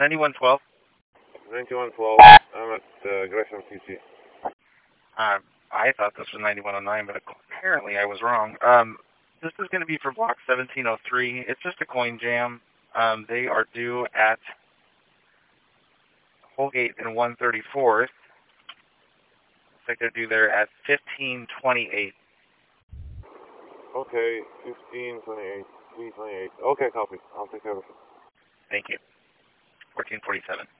9112. 9112. I'm at Gresham PC. I thought this was 9109, but apparently I was wrong. This is going to be for block 1703. It's just a coin jam. They are due at Holgate and 134th. Looks like they're due there at 1528. Okay, 1528, 328. Okay, copy. I'll take care of it. Thank you. 1447.